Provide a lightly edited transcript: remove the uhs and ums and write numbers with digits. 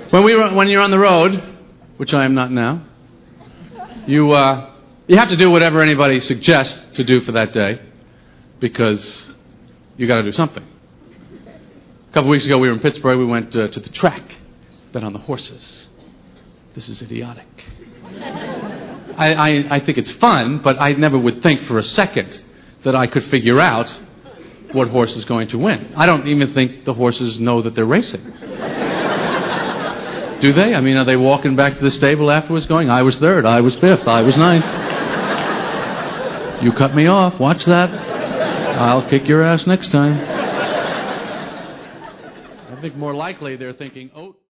When you're on the road, which I am not now, you have to do whatever anybody suggests to do for that day because you got to do something. A couple weeks ago, we were in Pittsburgh. We went to the track, bet on the horses. This is idiotic. I think it's fun, but I never would think for a second that I could figure out what horse is going to win. I don't even think the horses know that they're racing. Do they? I mean, are they walking back to the stable afterwards going, I was third, I was fifth, I was ninth. You cut me off, watch that. I'll kick your ass next time. I think more likely they're thinking, oh...